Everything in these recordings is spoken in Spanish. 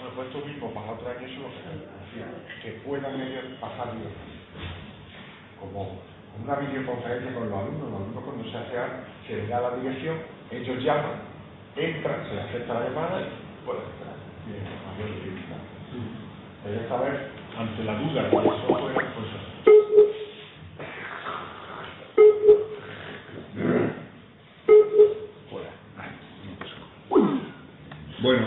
pues esto mismo para otro año eso lo que decía, que puedan ellos pasar bien. Como una videoconferencia con los alumnos cuando se hace algo, se les da la dirección, ellos llaman, entran, se les acepta la llamada y pueden entrar. Bien, mayor dificultad. Pero esta vez, ante la duda de que eso fuera, pues bueno,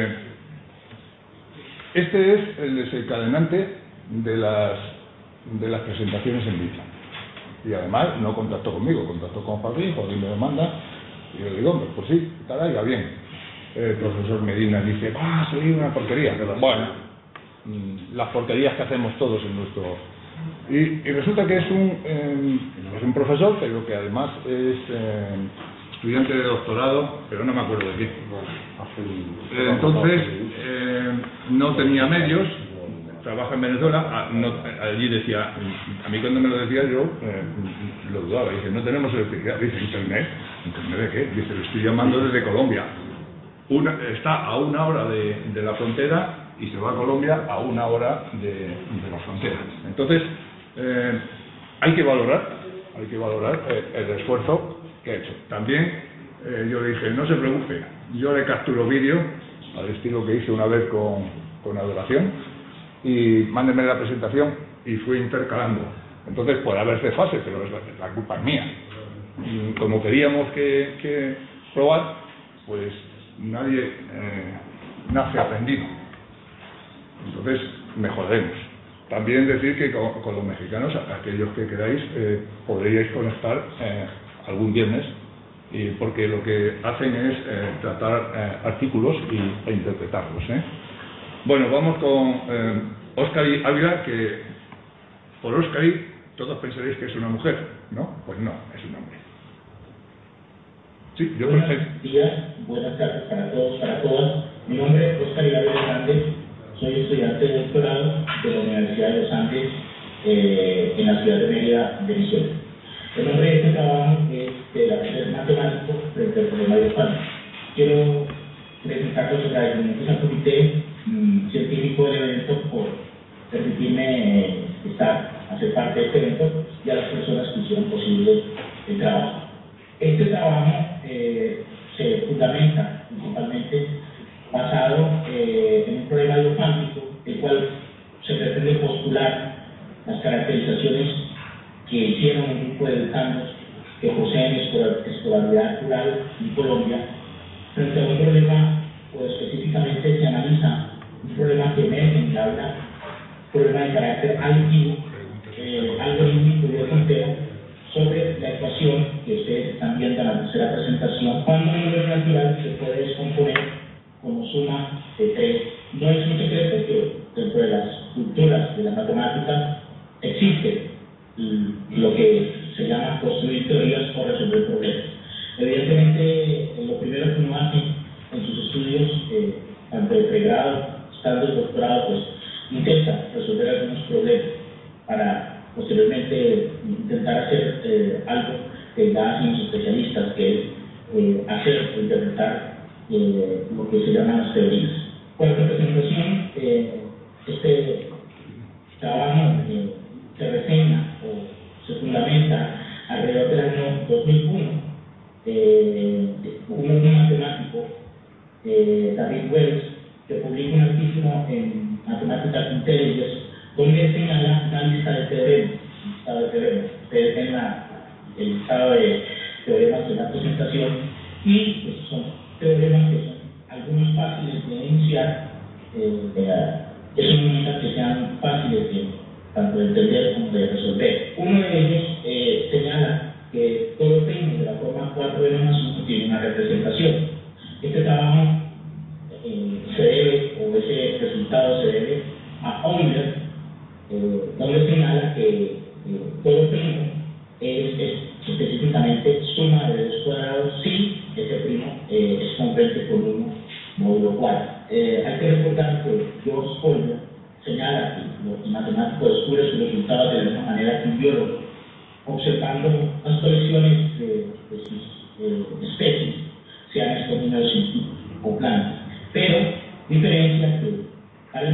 este es el desencadenante de las presentaciones en vídeo. Y además no contactó conmigo, contactó con Joaquín me lo manda, y yo digo, hombre, pues sí, estará ya bien. El profesor Medina dice, va a salir una porquería. Bueno, las porquerías que hacemos todos en nuestro... Y resulta que es un profesor, pero que además es estudiante de doctorado, pero no me acuerdo de qué. Entonces, no tenía medios, trabaja en Venezuela, allí decía, a mí cuando me lo decía yo lo dudaba, dice, no tenemos electricidad, dice, ¿internet de qué? Dice, lo estoy llamando desde Colombia. Está a 1 hora de la frontera y se va a Colombia a 1 hora de la frontera. Entonces, hay que valorar el esfuerzo que ha hecho. También yo le dije, no se preocupe, yo le capturo vídeo al estilo que hice una vez con Adoración y mándenme la presentación y fui intercalando. Entonces puede haber desfase, pero la culpa es mía. Como queríamos que probar, pues nadie nace aprendido. Entonces mejoremos. También decir que con los mexicanos, aquellos que queráis, podríais conectar algún viernes, porque lo que hacen es tratar artículos e interpretarlos. Bueno, vamos con Óscar Ávila, que por Óscar todos pensaréis que es una mujer, ¿no? Pues no, es un hombre. Sí, yo buenos días, buenas tardes para todos, para todas. Mi nombre es Óscar Ávila Hernández, soy estudiante de doctorado de la Universidad de los Andes en la ciudad de Mérida, Venezuela. El nombre de este trabajo es de la ser matemático frente al problema de España. Quiero presentar los agradecimientos al comité científico del evento por permitirme hacer parte de este evento y a las personas que hicieron posible el trabajo. Este trabajo se fundamenta principalmente basado en un problema biofáctico, el cual se pretende postular las caracterizaciones que hicieron un grupo de decanos que poseen escolaridad rural en Colombia frente a un problema, o específicamente se analiza un problema que emerge en el aula, un problema de carácter aditivo, algorítmico y de frontera, sobre la ecuación que ustedes están viendo en la tercera presentación, cuando un número natural se puede descomponer como suma de 3. No es un secreto que dentro de las culturas de la matemática existe lo que se llama construir teorías o resolver problemas. Evidentemente, lo primero que uno hace en sus estudios, tanto de pregrado, estando de doctorado, pues intenta resolver algunos problemas para posteriormente intentar hacer algo que ya hacen los especialistas, que es hacer o interpretar lo que se llaman las teorías. Por esta presentación, este trabajo se reseña o se fundamenta alrededor del año 2001. Un matemático, David Wells, que publica un artículo en Mathematical Intelligence, donde señala una lista de teoremas. Ustedes ven el listado de teoremas de la presentación, y pues, son teoremas que son algunos fáciles de enunciar. Eso no significa que sean fáciles de tanto de entender como de resolver. Uno de ellos señala que todo primo de la forma 4n+1 tiene una representación. Este trabajo se debe, o ese resultado se debe a Euler, donde señala que todo primo es específicamente suma de 2 cuadrados si ese primo es congruente con 1 módulo 4. Hay que recordar que George Euler señala que el matemático descubre sus resultados de la misma manera que un biólogo, observando las colecciones de sus especies, sean estos números científicos o plantas. Pero diferencia que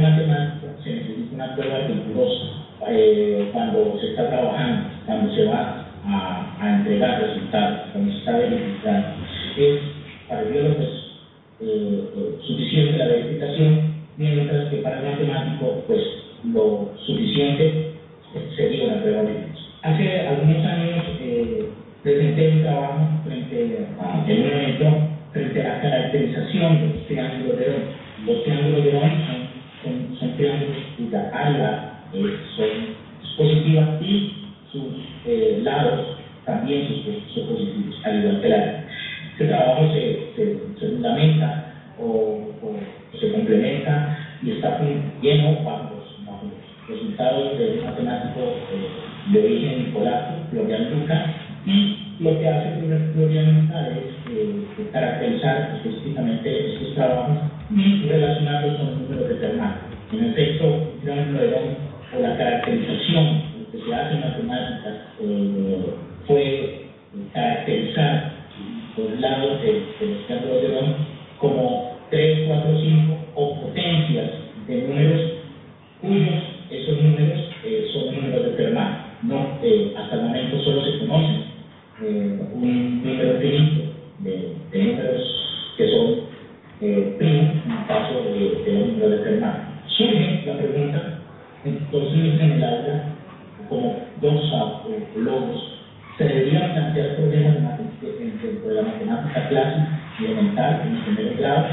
matemática se necesita una prueba rigurosa cuando se está trabajando, cuando se va a entregar resultados, cuando se está verificando. Es para el biólogo suficiente la verificación, mientras que para el matemático pues lo suficiente sería una prueba rigurosa. Hace algunos años presenté un trabajo en un evento frente a la caracterización de los triángulos de Ron. Los triángulos de Ron son triángulos cuya área son positivas y sus lados también son positivos, al igual que el área. Este trabajo se fundamenta o se complementa y está lleno bajo los resultados de un matemático de origen polaco, Florian Luka, y lo que hace Florian Luka es caracterizar específicamente estos trabajos y relacionarlos con los números de Fermat. En efecto, un triángulo de Ron o la caracterización que se hace en matemáticas fue caracterizar los lados de los triángulos de Ron como 3, 4, 5 o potencias de números cuyos esos números son números de Fermat. No, hasta el momento solo se conoce un número finito de números que son primos, en el caso de los números de Fermat. Surge la pregunta, entonces en el aula, como dos logos, se deberían plantear problemas dentro de la matemática clásica y elemental en el primer grado,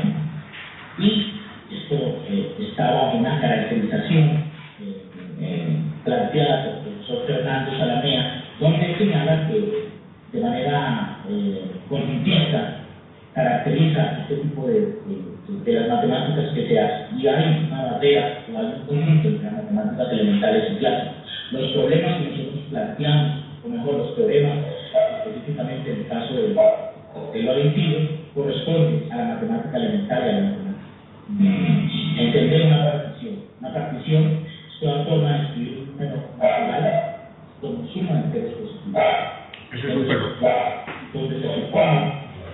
y esto estaba en una caracterización planteada por el profesor Fernando Salamea, donde señala que de manera conjuntista caracteriza este tipo de las matemáticas que se hacen, y hay una barrera o hay un conjunto entre las matemáticas elementales y clásicas. Los problemas que nosotros planteamos, o mejor los teoremas, específicamente en el caso del Laurentino, corresponden a la matemática elemental y a la matemática. Entender una partición es toda forma de escribir un número natural como suma de enteros positivos. Eso es un perro. Donde se supone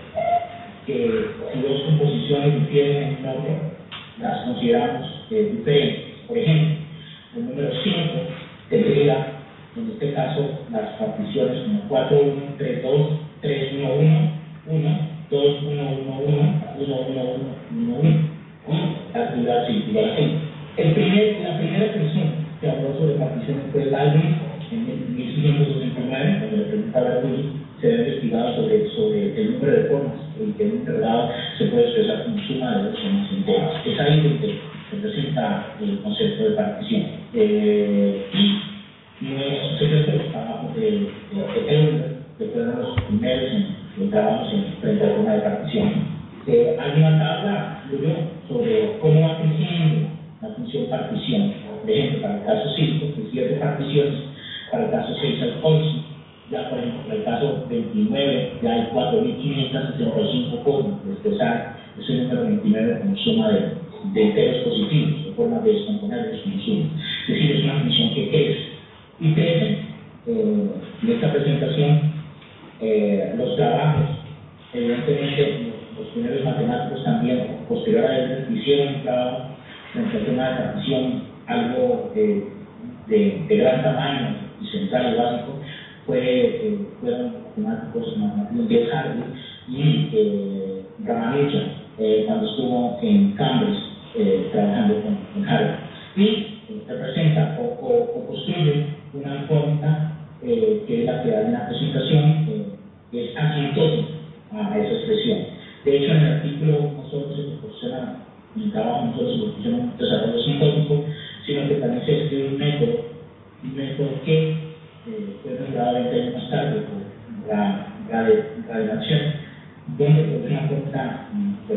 que si dos composiciones difieren en un orden, las consideramos diferentes. Por ejemplo, el número 5 tendría, en este caso, las particiones como 4, 1, 3, 2, 3, 1, 1, 1, 2, 1, 1, 1, 1, 1, 1, 1, 1, y la actividad circular así. La primera persona que habló sobre particiones fue el Albin en 1669, cuando le preguntaba a Willy, se había investigado sobre el número de formas y que en un intervalo se puede expresar como suma de dos formas enteras. Es ahí donde se presenta el concepto de partición. Y no es secreto los trabajos de Euler, que fueron los primeros en trabajos frente a la forma de partición. Hay una tabla sobre cómo va creciendo la función partición. Por ejemplo, para el caso 5, de 7 particiones, para el caso 6 al 11, ya por ejemplo, para el caso 29, ya hay 4.565 formas de expresar ese número 29 como suma de enteros positivos, de formas de descomponer como suma. Es decir, es una función que crece. Y crece, en esta presentación, los trabajos, evidentemente, los primeros matemáticos también, posterior a ellos, hicieron un trabajo frente al tema de partición, algo de gran tamaño y central y básico, fueron matemáticos de Harvey y Ramanujan, cuando estuvo en Cambridge trabajando con Harvard. Y representa o construye una fórmula que es la que da una presentación que es asintótica a esa expresión. De hecho, en el artículo nosotros se proporciona, en el trabajo nosotros se proporciona un desarrollo asintótico, sino que también se escribe un método que fue nombrado 20 años más tarde por Rademacher, donde produce una fórmula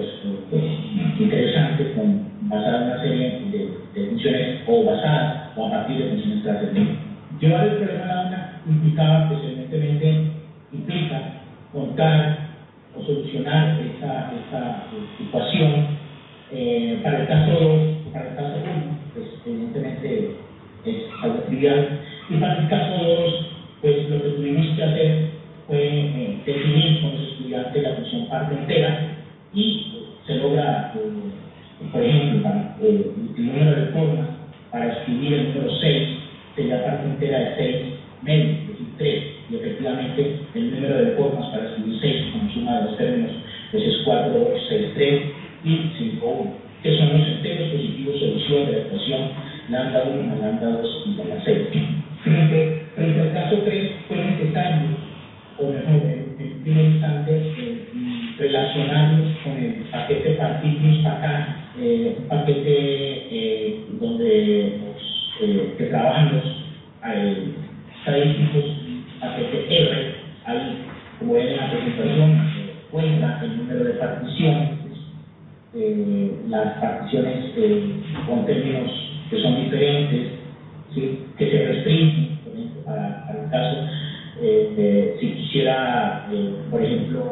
interesante, basada en una serie de funciones o basadas o a partir de funciones clases de. Llevar el problema a la aula implicaba, pues evidentemente, implica contar o solucionar esa ecuación. Para el caso 2, para el caso 1, pues evidentemente es algo trivial. Y para el caso 2, pues lo que tuvimos que hacer fue definir con los estudiantes la función parte entera y se logra Por ejemplo, el número de formas para escribir el número 6 sería parte entera de 6 medios, es decir, 3. Y efectivamente el número de formas para escribir 6 como suma de los términos pues es 4, 8, 6, 3 y 5, 1, que son los enteros positivos solución de la ecuación lambda 1 más lambda 2 igual a 6. Frente al caso 3 fue necesario, o mejor, en primer instante, relacionarnos con el paquete Particulus acá, un paquete donde que trabajan los estadísticos, paquete R, ahí como ven en la presentación, cuenta el número de particiones, las particiones con términos que son diferentes, ¿sí? Que se restringen, por ejemplo, para el caso, si quisiera, por ejemplo,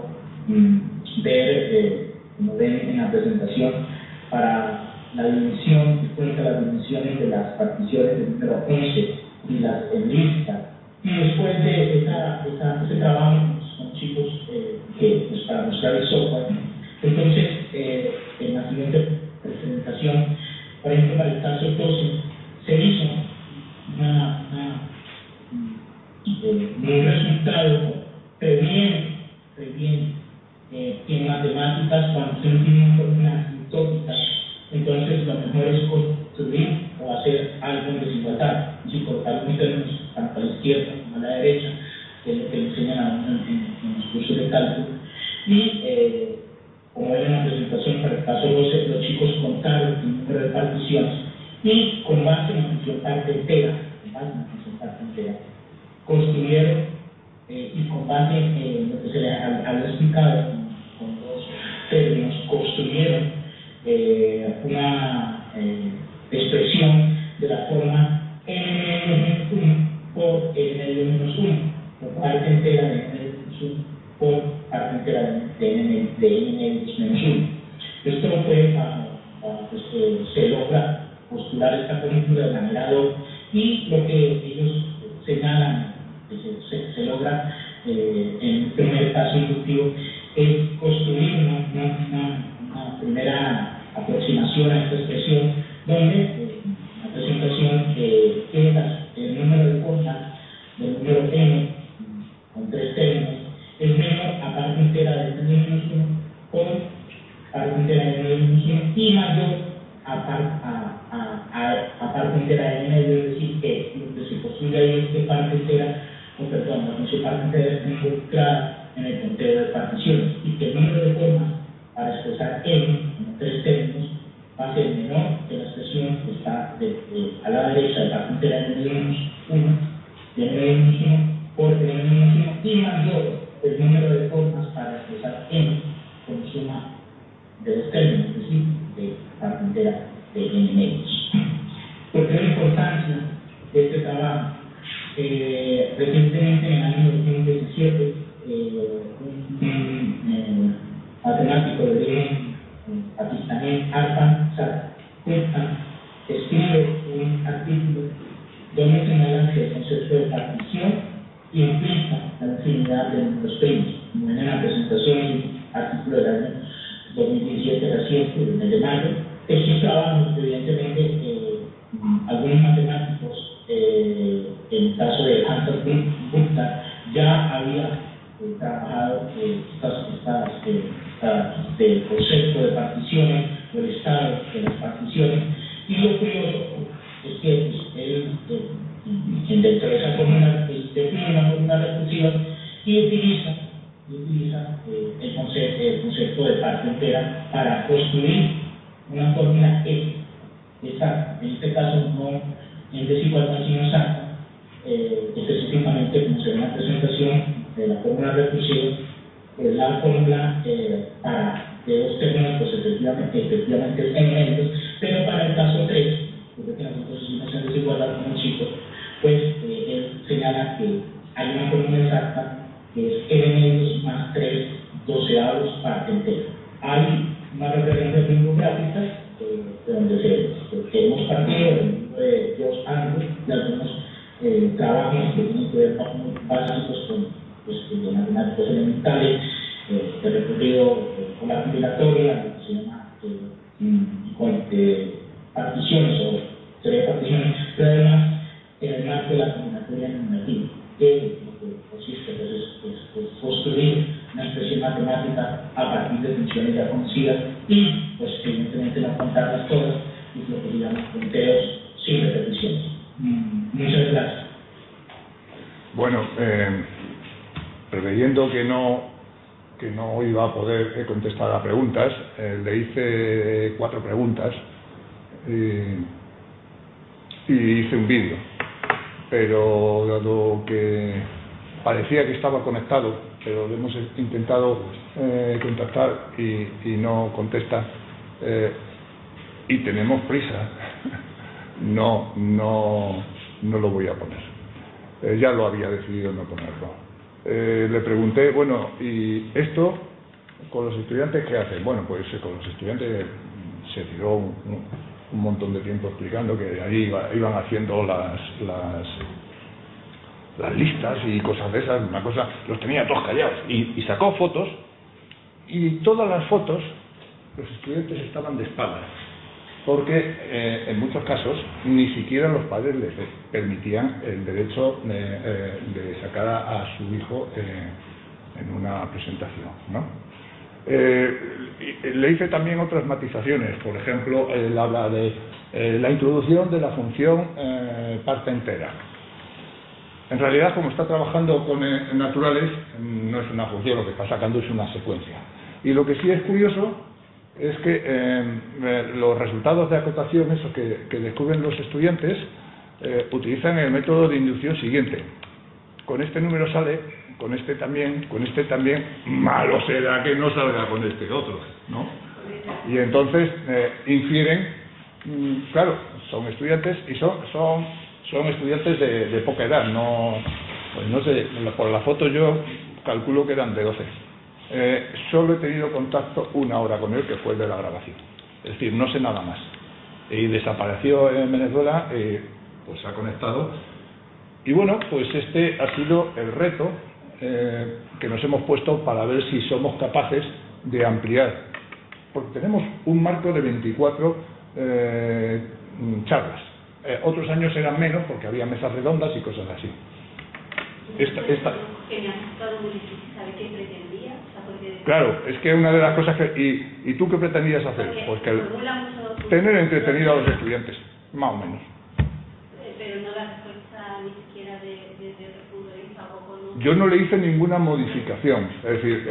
ver, como ven en la presentación, para la dimensión, que cuenta las dimensiones de las particiones del número 11 y las en lista. Y después de ese trabajo con chicos que pues, para mostrar el software, entonces en la siguiente presentación, por ejemplo, para el caso 12, se hizo un resultado previene que en matemáticas, cuando se tienen fórmulas asintóticas, entonces lo mejor es construir o hacer algo en desigualdad, y colocar unos términos tanto a la izquierda como a la derecha, que es lo que enseñan a uno en los cursos de cálculo. Y como ven en la presentación, para el caso 12, los chicos contaron el número de particiones y con base en la función parte entera, construyeron y con base en lo que se les había explicado con dos términos, construyeron una expresión de la forma n-1 por n-1, por parte entera de n-1 por parte entera de n-1. Esto fue pues, se logra postular esta película de manera y lo que ellos señalan que se logra en el primer caso inductivo es construir una primera aproximación a esta expresión donde la presentación el número de formas del número n con 3 términos es menor a parte entera de n-1 por parte entera de n-1 y mayor a parte entera de n, es decir, que lo que se construye ahí es que parte entera, la función parte entera está involucrada en el conteo de particiones y que el número de formas para expresar n en 3 términos va a ser menor que la expresión que está a la derecha de parte entera de n-1 por n-1 y mayor el número de formas para expresar n como suma de los términos, es decir, de parte entera de n medios. ¿Por qué la importancia de este trabajo? Recientemente, en el año 2017, un matemático de origen pakistaní, Arfan Saad, escribe un artículo donde señala que el concepto de partición implica la infinidad de números primos. Como ven en la presentación, es un artículo del año 2017 reciente, del mes de mayo. Estos trabajos, evidentemente, algunos matemáticos, en el caso de Hansel Gupta, ya había trabajado del concepto de particiones, o el estado de las particiones, y lo curioso es que él, dentro de esa fórmula, define una fórmula recursiva y utiliza el concepto de parte entera para construir una fórmula exacta, en este caso no en desigualdad sino exacta, específicamente como se ve en la presentación de la fórmula recursiva, es la fórmula para de dos términos, pues efectivamente es n medios, pero para el caso 3, porque nosotros hicimos en desigualdad con un chico, pues él señala que hay una fórmula exacta que es n medios más 3 doceavos parte entera. Hay una referencia bibliográfica de donde que hemos partido del libro de George Andrew de algunos trabajos que tienen que ver básicos con de matemáticos elementales, de recorrido con la combinatoria, que se llama con particiones o tres particiones, pero además en el marco de la combinatoria nominativa, que lo que consiste es construir una especie matemática a partir de funciones ya conocidas y, pues, evidentemente no contarlas todas, y lo que se llama punteos sin repeticiones. Muchas gracias. Bueno, preveyendo que no iba a poder contestar a preguntas, le hice 4 preguntas y hice un vídeo, pero dado que parecía que estaba conectado, pero le hemos intentado contactar y no contesta, y tenemos prisa, no lo voy a poner. Ya lo había decidido no ponerlo. Le pregunté, bueno, ¿y esto con los estudiantes qué hacen? Bueno, pues con los estudiantes se tiró un montón de tiempo explicando que ahí iban haciendo las listas y cosas de esas, una cosa, los tenía todos callados, y sacó fotos, y todas las fotos los estudiantes estaban de espaldas, porque en muchos casos ni siquiera los padres les permitían el derecho de sacar a su hijo en una presentación, ¿no? Le hice también otras matizaciones. Por ejemplo, él habla de la introducción de la función parte entera. En realidad, como está trabajando con naturales, no es una función, lo que está sacando es una secuencia. Y lo que sí es curioso es que los resultados de acotación, esos que descubren los estudiantes, utilizan el método de inducción siguiente. Con este número sale, con este también, malo será que no salga con este otro, ¿no? Y entonces infieren, claro, son estudiantes y son estudiantes de poca edad, pues no sé, por la foto yo calculo que eran de 12. Solo he tenido contacto 1 hora con él, que fue el de la grabación, es decir, no sé nada más, y desapareció en Venezuela, pues se ha conectado, y bueno, pues este ha sido el reto que nos hemos puesto para ver si somos capaces de ampliar, porque tenemos un marco de 24 charlas. Otros años eran menos porque había mesas redondas y cosas así. Que me ha resultado muy difícil saber qué pretendía. Claro, es que una de las cosas que... ¿Y tú qué pretendías hacer? Pues que tener entretenido a los estudiantes, más o menos. Pero no la respuesta ni siquiera desde otro punto de vista. Yo no le hice ninguna modificación, es decir,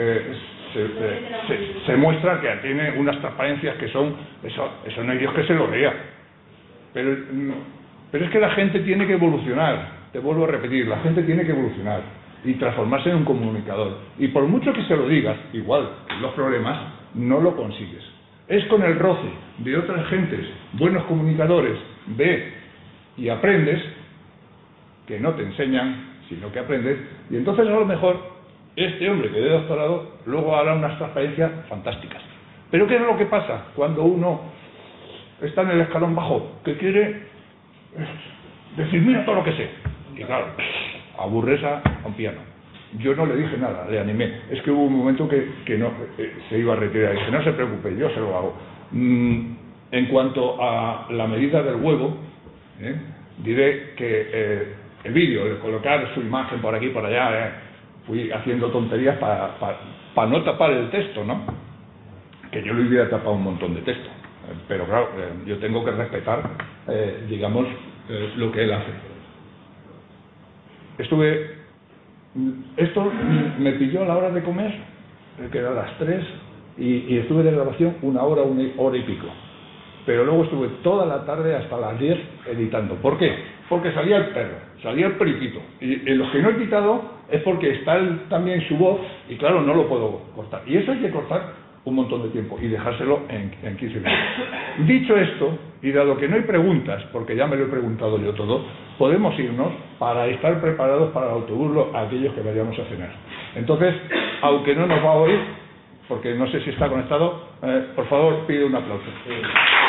se muestra que tiene unas transparencias que son... Eso no hay Dios que se lo lea. Pero es que la gente tiene que evolucionar, te vuelvo a repetir, la gente tiene que evolucionar y transformarse en un comunicador. Y por mucho que se lo digas, igual, los problemas, no lo consigues. Es con el roce de otras gentes, buenos comunicadores, ve y aprendes, que no te enseñan, sino que aprendes, y entonces a lo mejor este hombre que de doctorado luego hará unas transparencias fantásticas. Pero ¿qué es lo que pasa cuando uno está en el escalón bajo, que quiere decir, mira todo lo que sé? Y claro, aburres a un piano. Yo no le dije nada, le animé. Es que hubo un momento que no se iba a retirar. Y dije, no se preocupe, yo se lo hago. En cuanto a la medida del huevo, diré que el vídeo, de colocar su imagen por aquí y por allá, fui haciendo tonterías para no tapar el texto, ¿no? Que yo le hubiera tapado un montón de texto. Pero claro, yo tengo que respetar, digamos, lo que él hace. Esto me pilló a la hora de comer, que era a las 3, y estuve de grabación 1 hora, 1 hora y pico. Pero luego estuve toda la tarde hasta las 10 editando. ¿Por qué? Porque salía el perro, salía el periquito. Y en los que no he quitado es porque está también su voz, y claro, no lo puedo cortar. Y eso hay que cortar un montón de tiempo y dejárselo en 15 minutos. Dicho esto, y dado que no hay preguntas, porque ya me lo he preguntado yo todo, podemos irnos para estar preparados para el autobús a aquellos que vayamos a cenar. Entonces, aunque no nos va a oír, porque no sé si está conectado, por favor, pide un aplauso.